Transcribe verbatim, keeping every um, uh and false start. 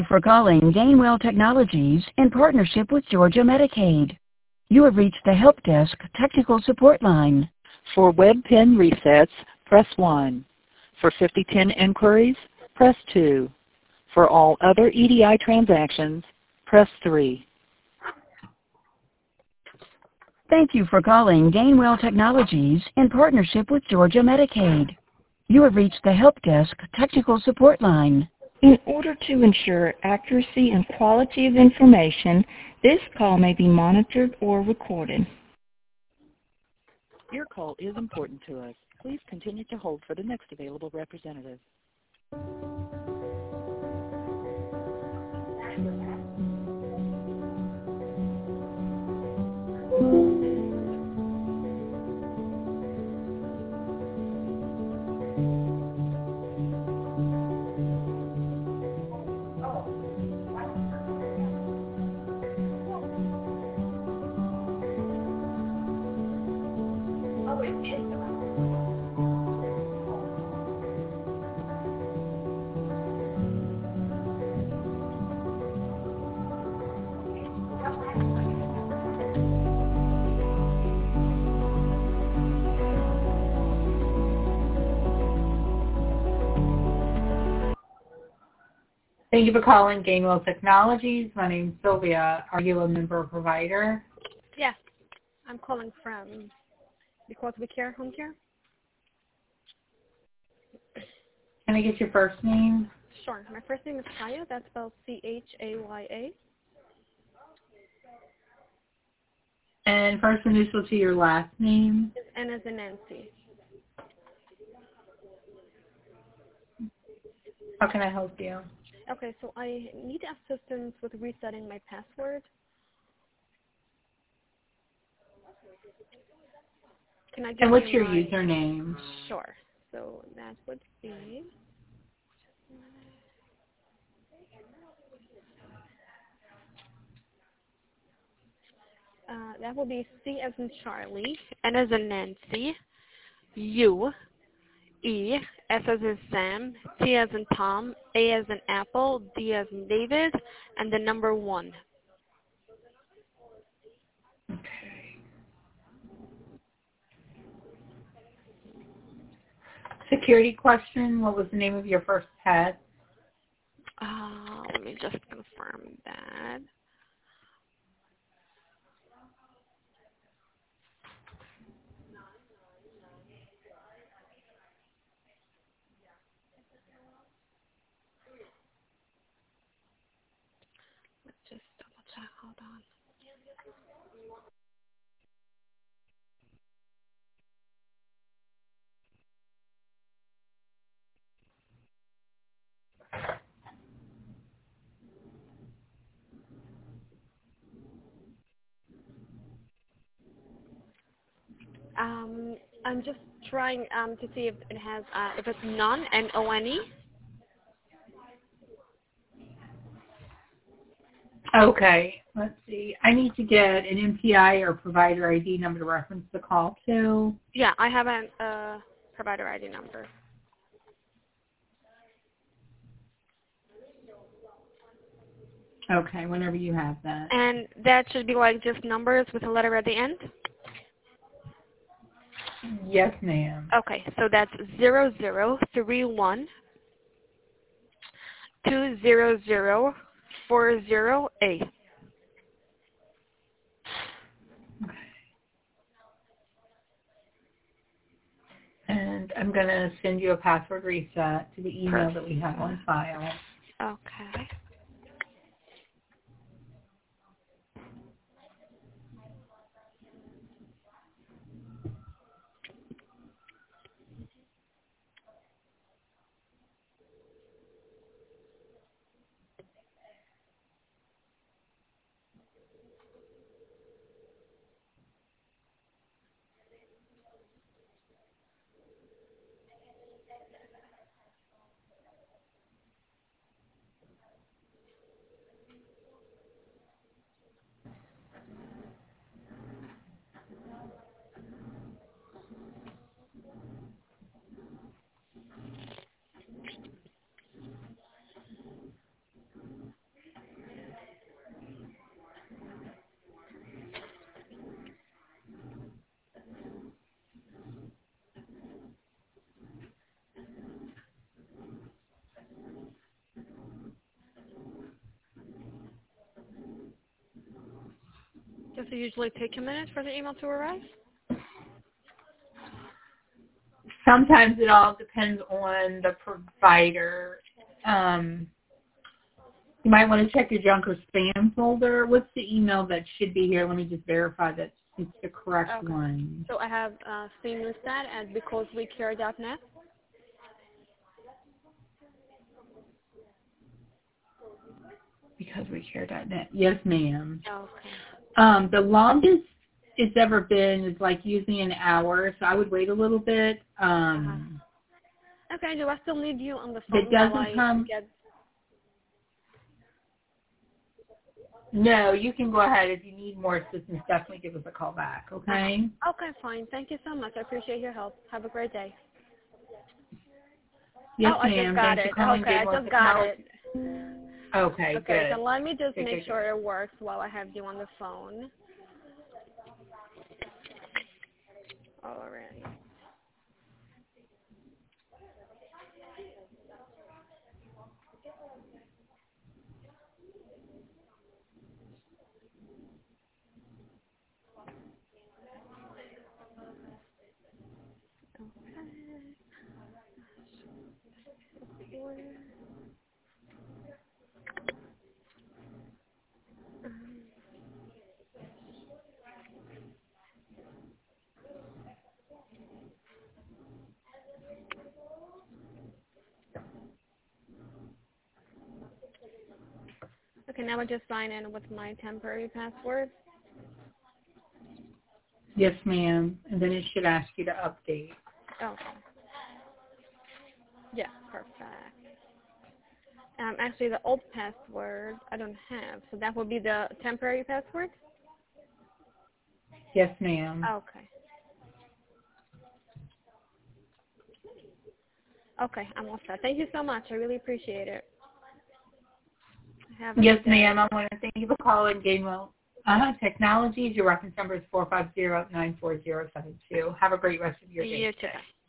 For calling Gainwell Technologies in partnership with Georgia Medicaid. You have reached the Help Desk Technical Support Line. For web PIN resets, press one. For fifty ten inquiries, press two. For all other E D I transactions, press three. Thank you for calling Gainwell Technologies in partnership with Georgia Medicaid. You have reached the Help Desk Technical Support Line. In order to ensure accuracy and quality of information, this call may be monitored or recorded. Your call is important to us. Please continue to hold for the next available representative. Thank you for calling Gainwell Technologies. My name is Sylvia. Are you a member provider? Yes, I'm calling from Because We Care Home Care. Can I get your first name? Sure. My first name is Chaya. That's spelled C H A Y A. And first initial to your last name? Is N as in Nancy. How can I help you? Okay, so I need assistance with resetting my password. Can I give And what's you your my... username? Sure. So that would be... Uh, that will be C as in Charlie, N as in Nancy, U, E, S as in Sam, T as in Tom, A as in Apple, D as in David, and the number one. Okay. Security question. What was the name of your first pet? Uh, let me just confirm that. Let's just double check. Hold on. Um, I'm just trying um, to see if it has, uh, if it's none, N O N E. Okay, let's see. I need to get an M P I or provider I D number to reference the call to. Yeah, I have a uh, provider I D number. Okay, whenever you have that. And that should be like just numbers with a letter at the end? Yes, ma'am. Okay, so that's zero zero three one two zero zero four zero eight. And I'm going to send you a password reset to the email Perfect. that we have on file. Okay. Does it usually take a minute for the email to arrive? Sometimes it all depends on the provider. Um, you might want to check your junk or spam folder. What's the email that should be here? Let me just verify that it's the correct Okay. one. So I have uh, seamless that at because we care dot net. Because we care dot net. Yes, ma'am. Okay. Um, the longest it's ever been is like usually an hour, so I would wait a little bit. Um, uh-huh. Okay, do I still need you on the If phone it doesn't while I come, get... no, you can go ahead. If you need more assistance, definitely give us a call back, okay? Okay, fine. Thank you so much. I appreciate your help. Have a great day. Yes, oh, I ma'am. just got Thanks it. for calling Okay, I Gabriel just got Technology. it. Okay, Okay, good. so let me just Good, make good, sure good. it works while I have you on the phone. All right. Okay. Okay, now I just sign in with my temporary password. Yes, ma'am. And then it should ask you to update. Okay. Yeah, perfect. Um, actually, the old password I don't have, so that will be the temporary password? Yes, ma'am. Okay. Okay, I'm all set. Thank you so much. I really appreciate it. Have a Yes, good day. ma'am. I want to thank you for calling Gainwell uh, Technologies. Your reference number is four five zero, nine four zero seven two. Have a great rest of your day. You too. today.